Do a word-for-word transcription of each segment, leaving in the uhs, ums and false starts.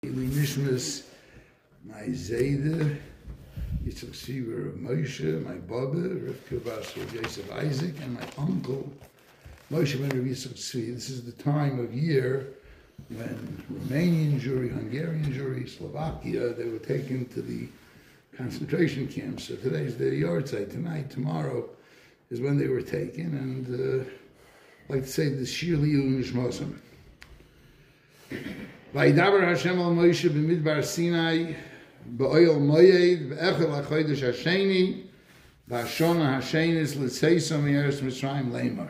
Ili Nishmas, my Zayda, Yitzchak Siver of Moshe, my Baba, Rivka Bas of Yosef Isaac, and my uncle, Moshe ben Rav Yitzchak Tzvi. This is the time of year when Romanian Jewry, Hungarian Jewry, Slovakia, they were taken to the concentration camps. So today's their yahrzeit. Tonight, tomorrow, is when they were taken, and uh, I'd like to say the Shir Li'il Nishmasim. Vayidaber Hashem al Moshe b'midbar Sinai b'oil moyed v'echel hachodesh hasheni v'hashona hashenis l'tzeiso mi'eretz Mitzrayim leimar.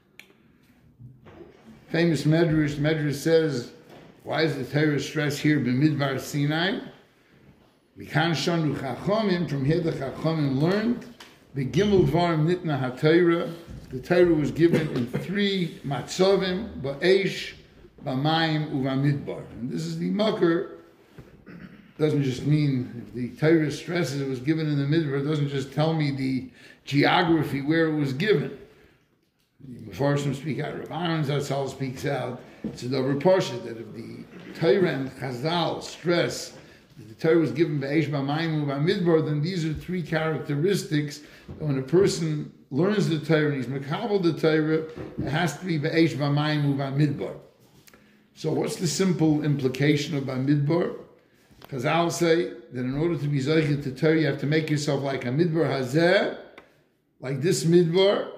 Famous Medrash, Medrash says, why is the Torah stressed here b'midbar Sinai? V'kan shonu chachomim, from here the chachomim learned, v'gimel dvarim nitna ha-Torah, the Torah was given in three matzovim, ba'esh, B'mayim uvamidbar. And this is the makar. Doesn't just mean if the Torah stresses it was given in the midbar. It doesn't just tell me the geography where it was given. The Mefarshim speak out. Rav Aaron Zatzal speaks out. It's a double portion that if the Torah and Chazal stress that the Torah was given b'eish b'mayim uvamidbar, then these are three characteristics that when a person learns the Torah and he's mekabel the Torah, it has to be b'eish b'mayim uvamidbar. So what's the simple implication of Bamidbar? Chazal say that in order to be Zoichet to Torah, you have to make yourself like a Midbar Hazeh, like this Midbar.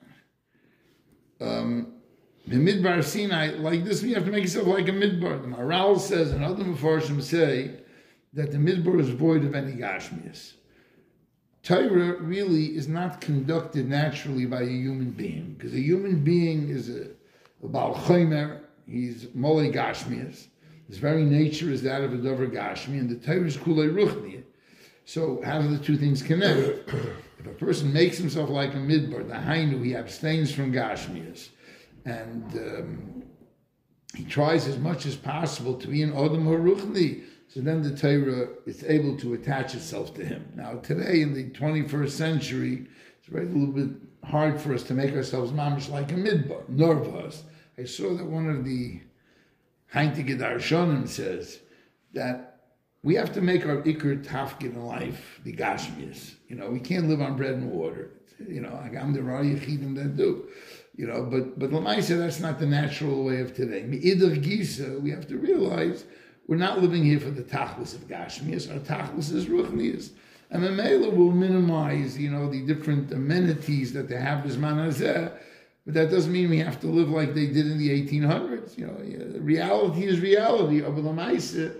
Um, the Midbar Sinai, like this, you have to make yourself like a Midbar. The Maharal says, and other Mefarshim say, that the Midbar is void of any Gashmias. Torah really is not conducted naturally by a human being, because a human being is a, a Baal Chomer. He's Molei Gashmias. His very nature is that of a Dover Gashmi, and the Torah is Kulei Ruchni. So how do the two things connect? If a person makes himself like a Midbar, the Hainu, he abstains from Gashmias, and um, he tries as much as possible to be an Odom HaRuchni, so then the Torah is able to attach itself to him. Now today, in the twenty-first century, it's very a little bit hard for us to make ourselves mamish like a Midbar, nervous. I saw that one of the Heintige Darshanim says that we have to make our ikr tafkid in life the gashmias. You know, we can't live on bread and water. You know, I'm the Rari Yechidim that do. You know, but but Lamaisa, that's not the natural way of today. Mi'idar Gisa, we have to realize we're not living here for the tachlis of gashmias. Our tachlis is ruchnias. And Mamela will minimize, you know, the different amenities that they have as manazeh. But that doesn't mean we have to live like they did in the eighteen hundreds. You know, reality is reality. Ikr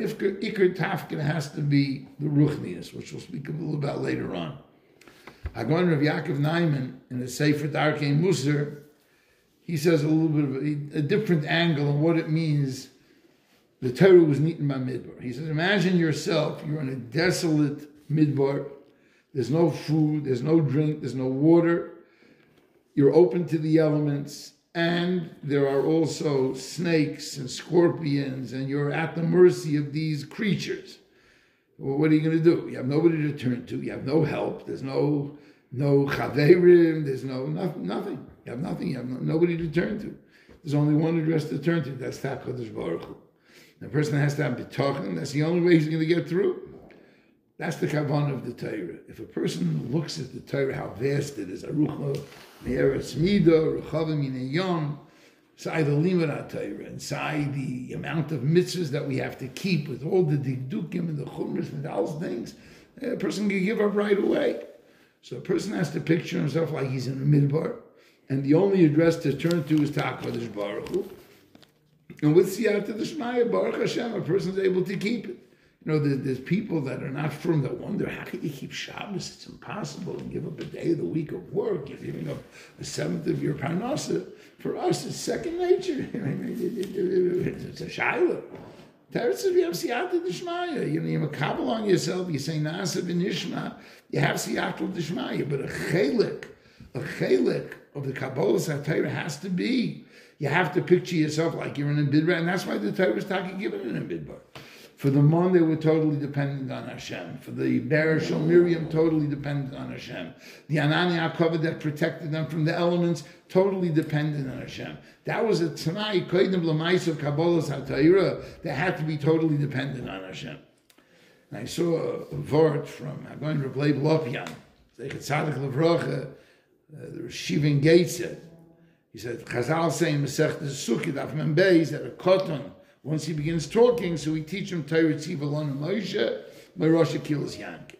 Tafkin has to be the Ruchnias, which we'll speak a little about later on. Hagon Rav Yaakov Naiman, in the Sefer Darkei Musar, he says a little bit of a, a different angle on what it means the Torah was eaten by Midbar. He says, imagine yourself, you're in a desolate Midbar, there's no food, there's no drink, there's no water, you're open to the elements, and there are also snakes and scorpions, and you're at the mercy of these creatures. Well, what are you going to do? You have nobody to turn to. You have no help. There's no no chaverim. There's no, no nothing. You have nothing. You have no, nobody to turn to. There's only one address to turn to. That's HaKadosh Baruch Hu. The person has to have bitachon. That's the only way he's going to get through. That's the kavanah of the Torah. If a person looks at the Torah, how vast it is, Arucha me'eretz mida, Ruchavim minei yom, inside the limud Torah, inside the amount of mitzvahs that we have to keep with all the dikdukim and the chumras and all those things, a person can give up right away. So a person has to picture himself like he's in a midbar, and the only address to turn to is HaKadosh Baruch Hu. And with Siyata D'Shmaya, Baruch Hashem, a person's able to keep it. You know, there's, there's people that are not firm that wonder, how can you keep Shabbos? It's impossible. And give up a day of the week of work. You're giving up a seventh of your parnasa. For us, it's second nature. It's a shayla. Teretz, if you have siyata d'shmaya, you know, you have a kabbalah on yourself, you say nasa v'nishma, you have siyata d'shmaya. But a chelik, a chelik of the kabbalah satira has to be, you have to picture yourself like you're in a bidbar, and that's why the Torah is talking given in a bidbar. For the Mon, they were totally dependent on Hashem. For the Be'er Shel Miriam, totally dependent on Hashem. The Anani HaKavod that protected them from the elements, totally dependent on Hashem. That was a Tanai, Koidim L'Maisa Kabbalas HaTorah, that had to be totally dependent on Hashem. And I saw a word from Hagoyin Rav Leib Lopian, Zeichet Tzadik Levrocha, the Rishivin Gates said. He said, Chazal say in Masechet Sukkot, Daf Mem Beis, that a Koton, once he begins talking, so we teach him Torah Tziv Alon Moshe, by Rosh Hashanah Yankiv.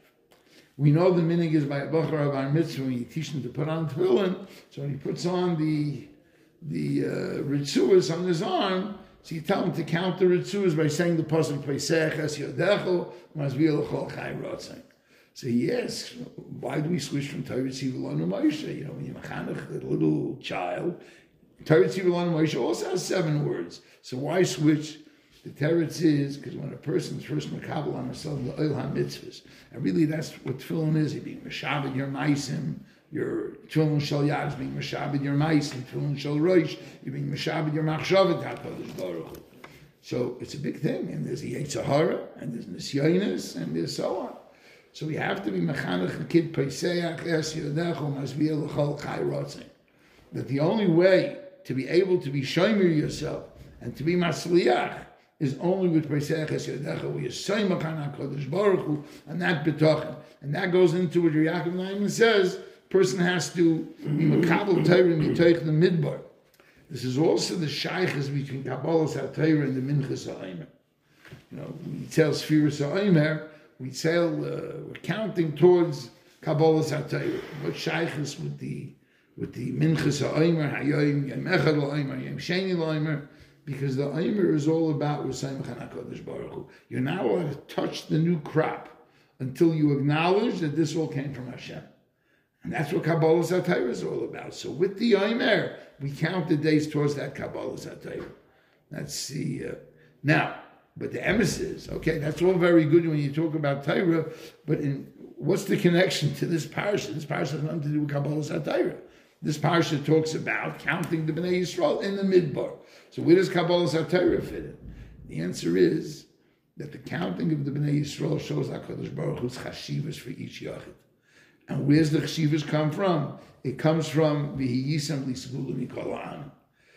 We know the minig is by a Bachar of our mitzvah when you teach him to put on tefillin. So when he puts on the the uh, ritzuas on his arm, so you tell him to count the ritzuas by saying the pasuk Pesach Es Yodecho Mazvil Chol Chai Rotzai. So he asks, why do we switch from Torah Tziv Alon Moshe? You know, when you're mechanech, a little child, Torah Tziv Alon Moshe also has seven words. So why switch? The teretz is because when a person is first makabel on himself the oil ha-mitzvahs, and really that's what tefillin is. You're being meshabed your meisim, your tefillin shel yad is being meshabed your meisim, tefillin shel roish, you're being meshabed your machshavet HaKadosh Baruch Hu. So it's a big thing, and there's a Yetzer Hara, and there's nisyonis, and there's so on. So we have to be mechanech the kid Pesach Es Yodecho Mazvil L'chol Chai Rotzei. That the only way to be able to be shomer yourself and to be masliach is only with Pesach Es Yodecho, we say Machan HaKadosh Baruch Hu, and that betochen. And that goes into what Yaakov Naiman says, person has to be makabel Torah and mitoich the midbar. This is also the shaykhs between Kabbalas HaTorah and the Minchas HaOmer. You know, we tell Sfiras HaOmer, we tell, uh, we're counting towards Kabbalas HaTorah. But shaykhs with the with the Minchas HaOmer, Hayoim, Yom Echad L'Omer, Yom Sheni L'Omer, because the Omer is all about Risayim HaKadosh Baruch Hu. You're not allowed to touch the new crop until you acknowledge that this all came from Hashem. And that's what Kabbalas HaTorah is all about. So with the Omer, we count the days towards that Kabbalas HaTorah. That's the... Uh, now, but the emes is, okay, that's all very good when you talk about Torah, but in, what's the connection to this parasha? This parasha has nothing to do with Kabbalas HaTorah. This parasha talks about counting the Bnei Yisrael in the midbar. So where does Kabbalas HaTorah fit in? The answer is that the counting of the Bnei Yisrael shows HaKadosh Baruch Hu's chashivas for each yachid. And where's the chashivas come from? It comes from V'hiyisam L'Sgulu Mikol Ha'am.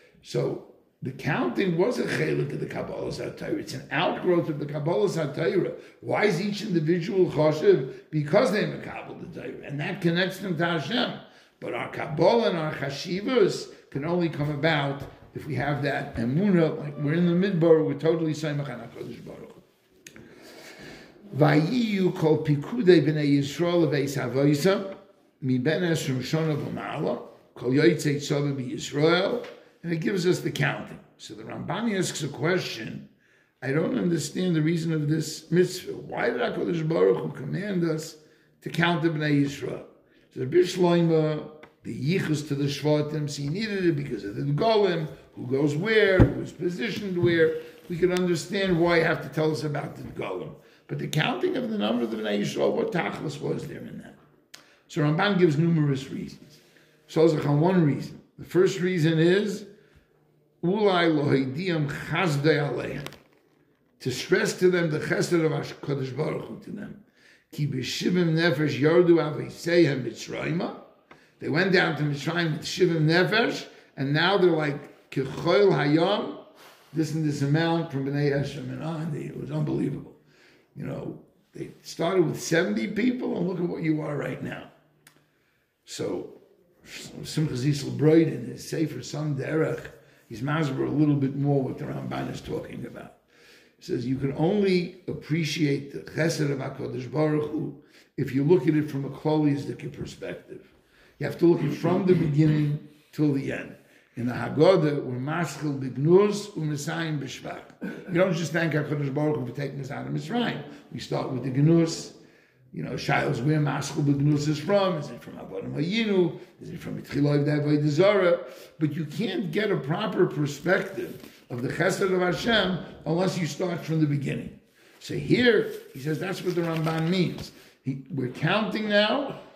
So the counting was a chelik of the Kabbalas HaTorah. It's an outgrowth of the Kabbalas HaTorah. Why is each individual chashiv? Because they makabel the Torah, and that connects them to Hashem. But our Kabbalah and our chashivas can only come about if we have that emunah, like we're in the midbar, we're totally Saimach HaKadosh Baruch Hu. Vayiyu kol pikudei b'nei Yisrael v'eis havoisa mi ben esrim shona v'ma'ala kol yotzei tzava b'Yisrael, and it gives us the counting. So the Rambani asks a question. I don't understand the reason of this mitzvah. Why did HaKadosh Baruch Hu command us to count the b'nei Yisrael? So the Bishloima, the yichus to the shvatim, so he needed it because of the golem, who goes where, who's positioned where. We could understand why you have to tell us about the golem. But the counting of the number of the Bnei Yisrael, what tachlis was there in that? So Ramban gives numerous reasons. So on one reason. The first reason is ulai lohidiyam chazdei aleichem, to stress to them the chesed of HaKadosh Baruch Hu to them. Ki b'shivim nefesh yardu aveisehem Mitzrayma. They went down to Mitzrayim with shivim nefesh, and now they're like kichoil hayam, this and this amount from Bnei Eshem and on. It was unbelievable. You know, they started with seventy people, and look at what you are right now. So, Simcha Zisel Broid in his Sefer Sam Derech, he's masber a little bit more what the Ramban is talking about. He says you can only appreciate the chesed of HaKadosh Baruch Hu if you look at it from a holistic perspective. You have to look at it from the beginning till the end. In the Haggadah, we're maschil b'gnuz u'mesayim b'shvach. You don't just thank HaKadosh Baruch Hu for taking us out of Mitzrayim. We start with the gnuz. You know, Shiloh's where maschil b'gnuz is from. Is it from Avodim Hayinu? Is it from Mitchiloy D'Avodah Zarah? But you can't get a proper perspective of the chesed of Hashem unless you start from the beginning. So here, he says that's what the Ramban means. He, we're counting now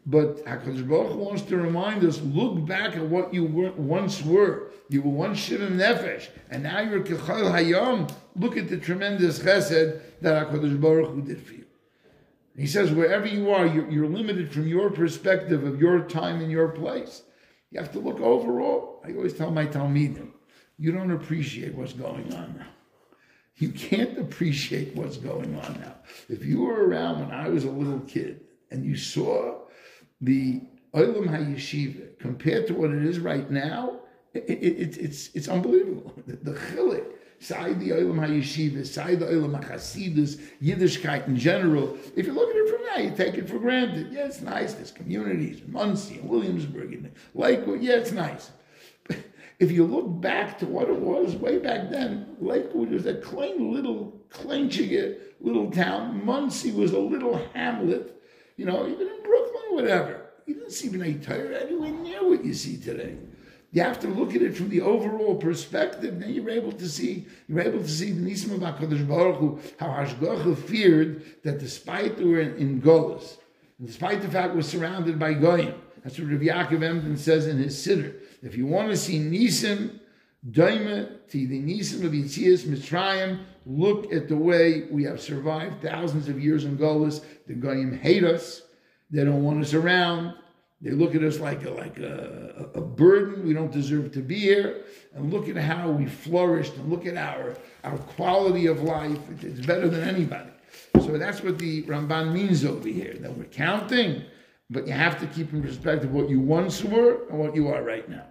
But HaKadosh Baruch Hu wants to remind us, look back at what you were, once were. You were once Shivim Nefesh, and now you're Kechayil Hayom. Look at the tremendous chesed that HaKadosh Baruch Hu did for you. And he says, wherever you are, you're, you're limited from your perspective of your time and your place. You have to look overall. I always tell my Talmidim, you don't appreciate what's going on now. You can't appreciate what's going on now. If you were around when I was a little kid, and you saw the Olam HaYeshiva compared to what it is right now, it, it, it, it's it's unbelievable. The, the chilik, side the Olam HaYeshiva, side the Olam HaChasidus, Yiddishkeit in general, if you look at it from now, you take it for granted. Yeah, it's nice. There's communities in Muncie and Williamsburg and Lakewood. Yeah, it's nice. But if you look back to what it was way back then, Lakewood was a klein little, kleinchige little town. Muncie was a little hamlet. You know, even in Brooklyn or whatever. You didn't see B'nai Torah anywhere near what you see today. You have to look at it from the overall perspective. Then you're able to see, you're able to see the Nisim of HaKadosh Baruch Hu, how Hashgacha feared that despite they were in, in Golos, despite the fact we're surrounded by Goyim, that's what Rav Yaakov Emden says in his Siddur. If you want to see Nisim, Daima, to the Nisim of Yitzias Mitzrayim, look at the way we have survived thousands of years in Golos. The Goyim hate us. They don't want us around. They look at us like a, like a, a burden. We don't deserve to be here. And look at how we flourished. And look at our, our quality of life. It's better than anybody. So that's what the Ramban means over here. That we're counting, but you have to keep in perspective what you once were and what you are right now.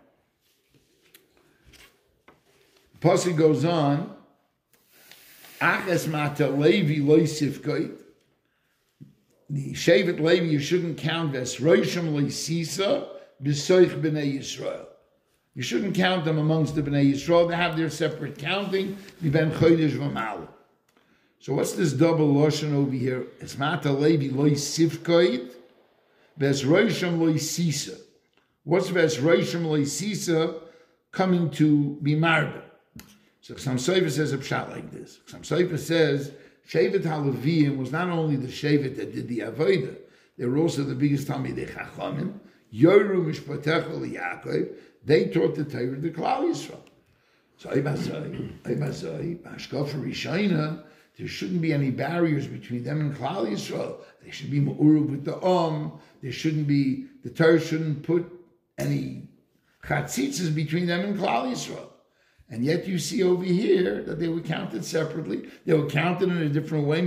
The Pasuk goes on. Aches mata Levi loisif goit. The Shevet Levi, you shouldn't count as Rosham Leisisa b'soich b'nei Yisrael. You shouldn't count them amongst the b'nei Yisrael. They have their separate counting. B'ben chodesh v'mal. So what's this double lashon over here? It's mata Levi loisif goit. Ves Rosham Leisisa. What's Ves Rosham Leisisa coming to be marba? So Chassam Sofer says a pshat like this. Chassam Sofer says Shevet HaLeviim was not only the Shevet that did the Avodah, they were also the biggest Talmidei Chachamim. Yoru Mishpatecha LiYaakov, they taught the Torah to Klal Yisrael. So Eibazai, Eibazai, Hashkafa Rishayna, there shouldn't be any barriers between them and Klal Yisrael. They should be Ma'uruv with the Om. There shouldn't be, the Torah shouldn't put any chatzitzes between them and Klal Yisrael. And yet you see over here that they were counted separately. They were counted in a different way.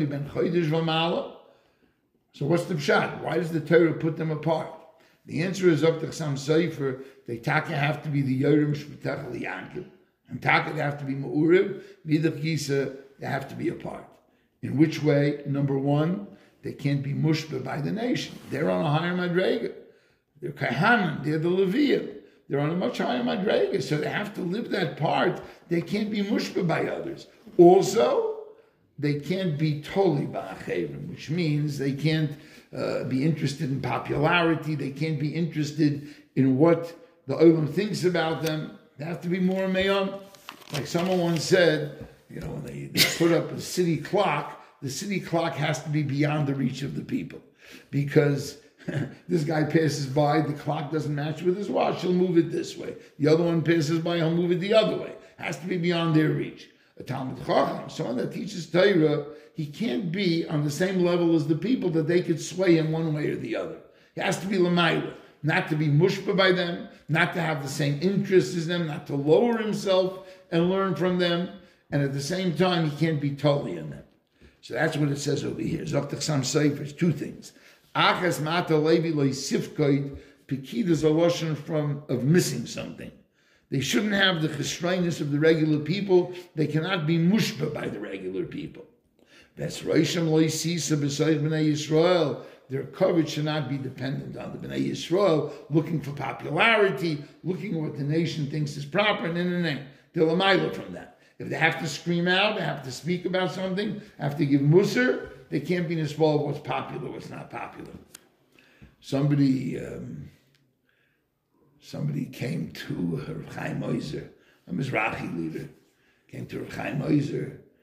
So what's the pshat? Why does the Torah put them apart? The answer is up to Chassam Sofer. They taka have to be the Yorim Shpetach Liyankim. And taka they have to be Ma'uriv. Vidach Gisa, they have to be apart. In which way? Number one, they can't be mushba by the nation. They're on a higher madrega. They're Kahanan. They're the Leviyah. They're on a much higher madrega, so they have to live that part. They can't be mushba by others. Also, they can't be totally ba'achevim, which means they can't uh, be interested in popularity. They can't be interested in what the Olam thinks about them. They have to be more meyom. Like someone once said, you know, when they, they put up a city clock, the city clock has to be beyond the reach of the people. Because this guy passes by, the clock doesn't match with his watch, he'll move it this way. The other one passes by, he'll move it the other way. Has to be beyond their reach. A Talmid Chacham, someone that teaches Torah, he can't be on the same level as the people that they could sway him one way or the other. He has to be Lamaila, not to be mushba by them, not to have the same interests as them, not to lower himself and learn from them, and at the same time, he can't be totally in them. So that's what it says over here. Zok Chassam Sofer, two things. Achas mata levi loy sifkoid, pikid is a lotion from of missing something. They shouldn't have the chesroinus of the regular people. They cannot be mushba by the regular people. That's Rosham loy sisa b'soich b'nei Yisrael. Their coverage should not be dependent on the b'nei Yisrael, looking for popularity, looking at what the nation thinks is proper, and then and they're lamaila from that. If they have to scream out, they have to speak about something, have to give musar, they can't be nisbal of what's popular, what's not popular. Somebody, um, somebody came to Rav Chaim Oizer, a Mizrahi leader, came to Rav Chaim Oizer, and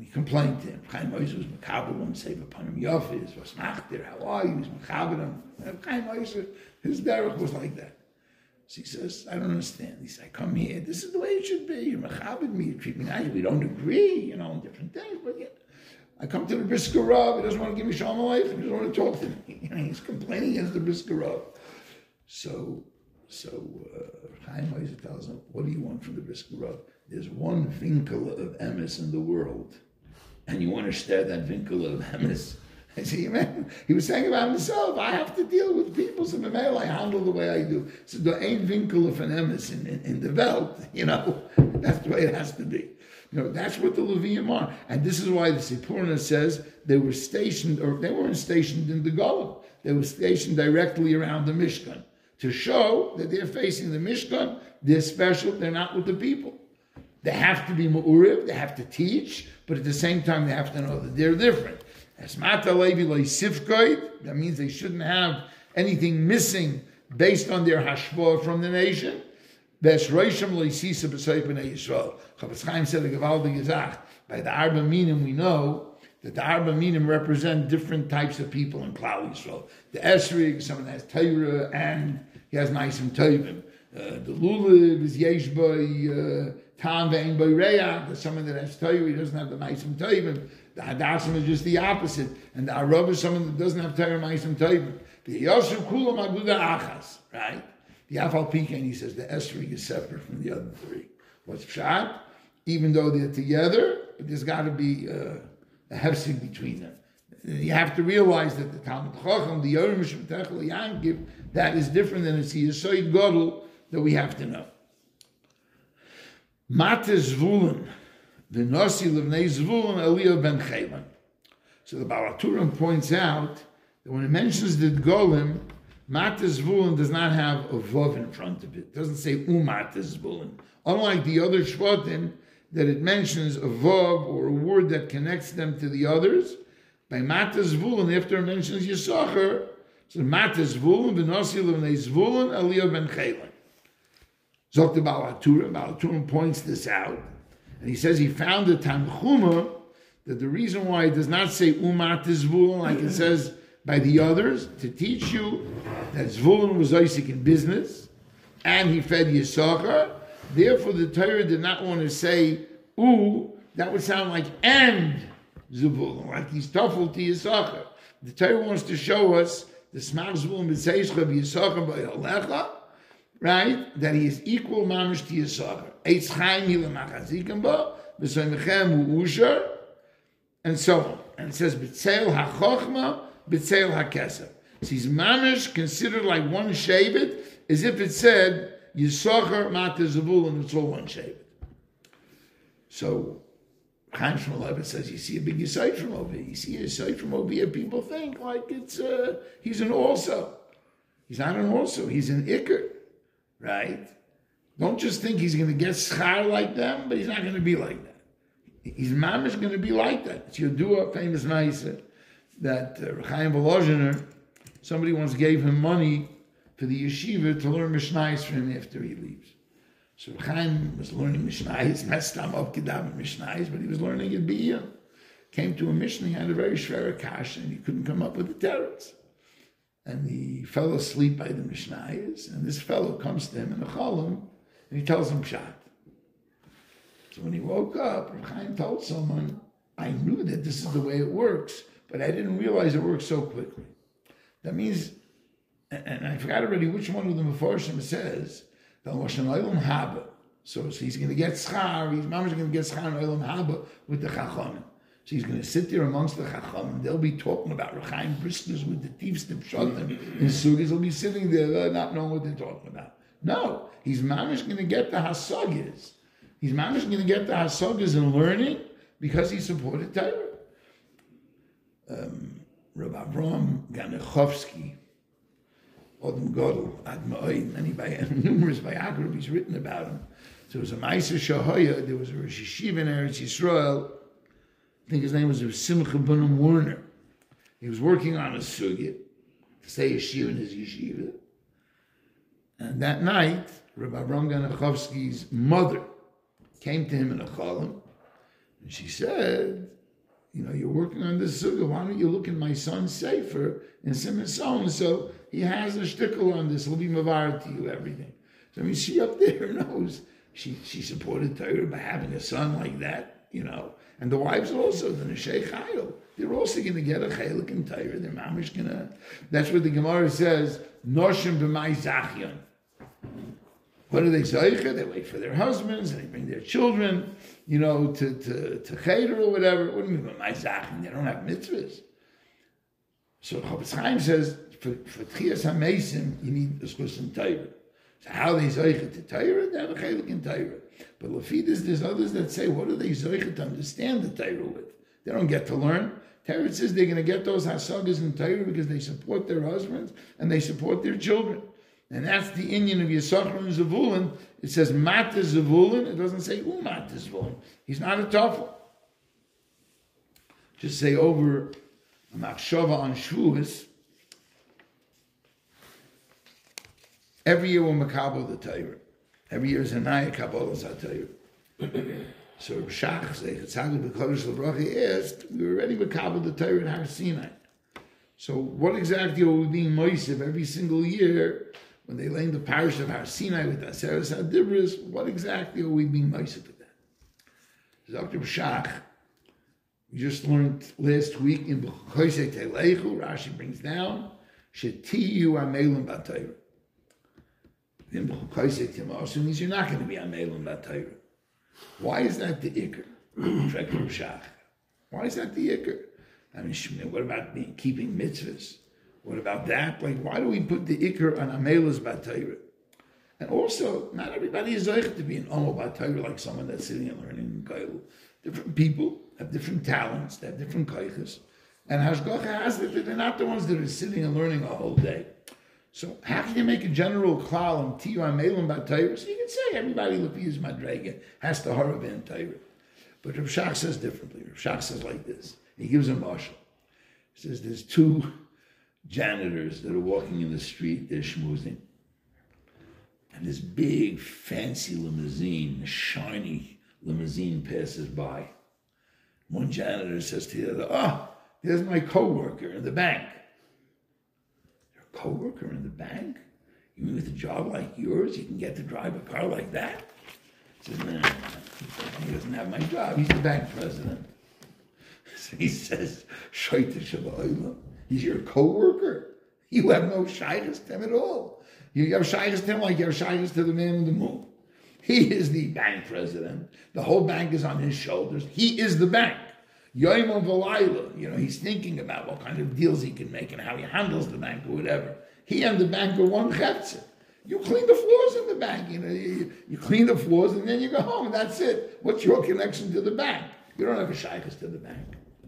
he complained to him. Chaim Moshe was Mekabel him, save upon him Yafis, was Machter, how are you? He was Mekabel him. And Chaim Moshe, his derech was like that. So he says, I don't understand. He said, I come here, this is the way it should be. You're Mekabel me, you treat me nice. We don't agree, you know, on different things, but yeah. I come to the Brisker Rav, he doesn't want to give me Shalom Aleichem, he doesn't want to talk to me. You know, he's complaining against the Brisker Rav. So, so uh, Chaim Moshe tells him, what do you want from the Brisker Rav? There's one winkel of emes in the world, and you want to stare that winkel of emes. I say, man, he was saying about himself, I have to deal with people, so maybe I handle the way I do. So there ain't winkel of an emes in, in, in the Welt, you know, that's the way it has to be. You know, that's what the Levium are. And this is why the Sipurna says they were stationed, or they weren't stationed in the Golem. They were stationed directly around the Mishkan to show that they're facing the Mishkan, they're special, they're not with the people. They have to be Ma'uriv, they have to teach, but at the same time they have to know that they're different. Esmata Levi Leisifkoid, that means they shouldn't have anything missing based on their hashpah from the nation. Besroisham Leisisa B'Soy B'nei Yisrael. Chafetz Chaim said a gewaldige Zach. By the Arba Minim we know that the Arba Minim represent different types of people in Klal Yisrael. The Esrig, someone that has Torah and he has Naisim Tovim. Uh, the Lulav is Yeshboi, uh, Tam Ve'en Boi Reach, there's someone that has Torah, he doesn't have the Naisim Tovim. The Hadassim is just the opposite. And the Arav is someone that doesn't have Torah, Naisim Tovim. The Yosef Kulam Aguda Achas, right? The Afal Pikein, he says the Esrig is separate from the other three. What's Pshat? Even though they're together, but there's got to be uh, a hefsig between them. You have to realize that the Talmud Chacham, the Yorim Shemtechel Yankiv, that is different than it's the Yisoid Godel that we have to know. Mate Zvulun, the Nasi Levnei Zvulun, Eliyah ben Chelan. So the Baal HaTurim points out that when it mentions the Golem, Mate Zvulun does not have a Vav in front of it. It doesn't say Umat Zvulun. Unlike the other Shvatim, that it mentions a Vav or a word that connects them to the others. By Mate Zvulun, after it mentions Yisachar, so Mate Zvulun, V'Nasi Levnei Zvulun, Eliyah ben Chelan. Zok the Baal HaTurim, Baal HaTurim points this out, and he says he found a Tanchuma that the reason why it does not say Umat Zvulun like it says by the others, to teach you that Zvulun was Isaac in business, and he fed Yisachar. Therefore, the Torah did not want to say "u." That would sound like "and Zvulun," like he's tafel to Yisachar. The Torah wants to show us the Smach Zvulun b'Tzeishcha b'Yisachar b'Yalecha, right? That he is equal mamish to Yisachar. Eitz Chaim hilamachazikam ba b'Soymechem u'Usher, and so on. And it says b'Tzeil haChochma b'Tzeil haKesef. So he's mamish considered like one shevet, as if it said Yisachar Mate Zvulun, it's all one shevet. So Chaim Shmulevitz says you see a big Yisayt from over here. You see a Yisayt from over here. People think like it's uh, he's an also. He's not an also. He's an Iker, right? Don't just think he's going to get schar like them, but he's not going to be like that. He's mamish going to be like that. It's Yodua, famous Maisa, that uh, Chaim Volozhiner, somebody once gave him money for the yeshiva to learn Mishnayos for him after he leaves. So Chaim was learning Mishnayos, messed him up Kedav Mishnayos, but he was learning it B'iyah. Came to a Mishnah, he had a very shver kash, and he couldn't come up with the teretz. And he fell asleep by the Mishnayos, and this fellow comes to him in the Cholim, and he tells him Pshat. So when he woke up, Chaim told someone, I knew that this is the way it works, but I didn't realize it works so quickly. That means, and I forgot already which one of the Mefarshim says, that Lashon Olam Haba. So, so he's going to get schar, he's mama's going to get schar in Olam Haba with the Chachamim. So he's going to sit there amongst the Chachamim. They'll be talking about Rechaim Briskers with the thieves, the Pshatim, and Sugis. He'll be sitting there not knowing what they're talking about. No, he's mama's going to get the Hasagas. He's mama's going to get the Hasagas in learning because he supported Torah. Um, Rabbi Avram Ganechovsky, Odom Godel, Ad Ma'oid, many by numerous biographies written about him. So it was a Ma'aser Shahoya, there was a Rosh Yeshiva in Eretz Yisrael, I think his name was Simcha Bunim Werner. He was working on a sugya to say yeshiva in his yeshiva. And that night, Rabbi Avram Ganechovsky's mother came to him in a cholim, And she said, you know, you're working on this suga. Why don't you look in my son's sefer and Simon so and so? He has a shtickle on this. He'll be mavar to you everything. So I mean, she up there knows she she supported Torah by having a son like that, you know. And the wives also, the Neshei Chayil, they're also going to get a chelik in Torah. Their mamish gonna. That's what the Gemara says. Noshim b'may zachyon. What do they say? They wait for their husbands, and they bring their children, you know, to to to cheder or whatever. What do you mean b'may zachyon? They don't have mitzvahs. So Chofetz Chaim says for for Tchias HaMeisim, you need a schus in Torah. So how they zeicha to Torah? They have a chelik in Torah. But Lefidus, there's others that say, what do they zeicha to understand the Torah with? They don't get to learn. Torah says they're going to get those hasagas in Torah because they support their husbands and they support their children. And that's the inyan of Yisachar and Zevulun. It says Mata Zevulun. It doesn't say Umat Zevulun. He's not a toughel. Just say over a machshava on Shavuos. Every year we'll makabel the Torah. Every year is a naya kabbalah Torah. So Shach Zeichatzadu B'Kodesh L'Bracha asked, we were already makabel the Torah in Har Sinai. So what exactly are we being moisiv every single year when they lay in the parish of Har Sinai with Aseres HaDibros? What exactly are we being moisiv with that? Doctor Shach, we just learned last week in B'Choisei Telechu, Rashi brings down, Shetiyu Amelim B'Torah. Then B'Choisei Timosu means you're not going to be Amelim B'Torah. Why is that the ikr? Why is that the ikr? I mean, what about being, keeping mitzvahs? What about that? Like, why do we put the ikr on amelas b'Torah? And also, not everybody is zeich to be an omo b'Torah like someone that's sitting and learning in Koil. Different people have different talents, they have different koiches. And Hashgacha has that they're not the ones that are sitting and learning a whole day. So how can you make a general klal on tiyu amelim b'Torah? So you can say everybody Lefi's madrega has to harav in Torah. But Rav Shach says differently. Rav Shach says like this. He gives a marshal. He says there's two janitors that are walking in the street. They're schmoozing. And this big, fancy limousine, shiny limousine passes by. One janitor says to the other, oh, there's my co-worker in the bank. Co-worker in the bank? You mean with a job like yours, you can get to drive a car like that? He says, no, no, no. He doesn't have my job. He's the bank president. So he says, Shoyte Shabbat. He's your co-worker. You have no shaykhs to him at all. You have shaykhs to him like you have shaykhs to the man in the moon. He is the bank president. The whole bank is on his shoulders. He is the bank. Yoim V'Layla, you know, he's thinking about what kind of deals he can make and how he handles the bank or whatever. He and the bank are one chetzer. You clean the floors in the bank, you know, you, you clean the floors and then you go home. That's it. What's your connection to the bank? You don't have a shaykhs to the bank.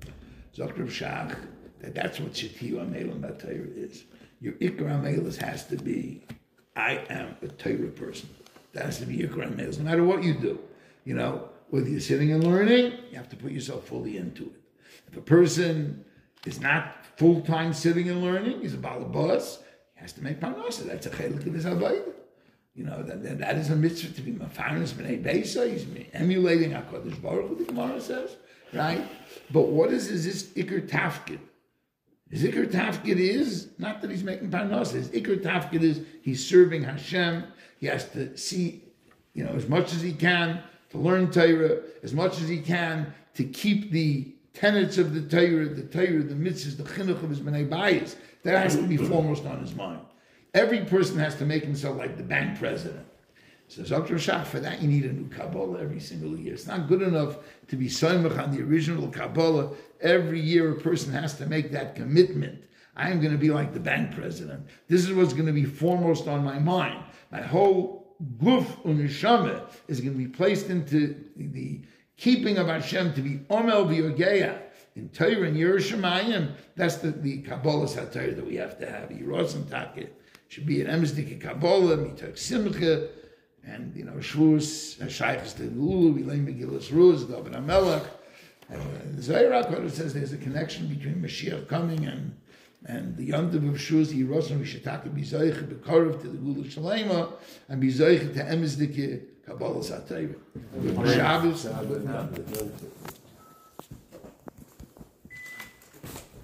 Zokter Shach, that that's what Shetiyu Amelim B'Torah is. Your Ikra Amelis has to be, I am a Torah person. That has to be Ikra Amelis, no matter what you do. You know, whether you're sitting and learning, you have to put yourself fully into it. If a person is not full-time sitting and learning, he's a balabas, he has to make parnasa. That's a chelik of his avodah. You know, that, that, that is a mitzvah to be mafarnas b'nei beisa. He's emulating HaKadosh Baruch Hu, the Gemara says, right? But what is, is this ikr tafkid? His ikr tafkid is, not that he's making parnasa, his ikr tafkid is he's serving Hashem. He has to see, you know, as much as he can, to learn Torah as much as he can, to keep the tenets of the Torah, the Torah, the mitzvahs, the chinuch of his b'nei bayis. That has to be foremost on his mind. Every person has to make himself like the bank president. So Doctor Shach, for that you need a new Kabbalah every single year. It's not good enough to be soymach on the original Kabbalah. Every year a person has to make that commitment. I am going to be like the bank president. This is what's going to be foremost on my mind. My whole guf unishama is going to be placed into the, the keeping of Hashem to be omel v'yogeya in Torah and Yerushalayim. That's the, the Kabbalah Satorah that we have to have. Yeros and Takeh should be an emsdik Kabbalah, mitak simcha, and you know Shavuos, Shaychus to Lulu, we learn Megillas Ruz, David HaMelech. And the Zohar HaKodesh says there's a connection between Mashiach coming and and the Yom Tov of Shavuos, Yerosim Vishataka Bizoich Bekorov to the Gula Shalema and Bizoich to emsdik Kabbalah Satorah. Shabbos.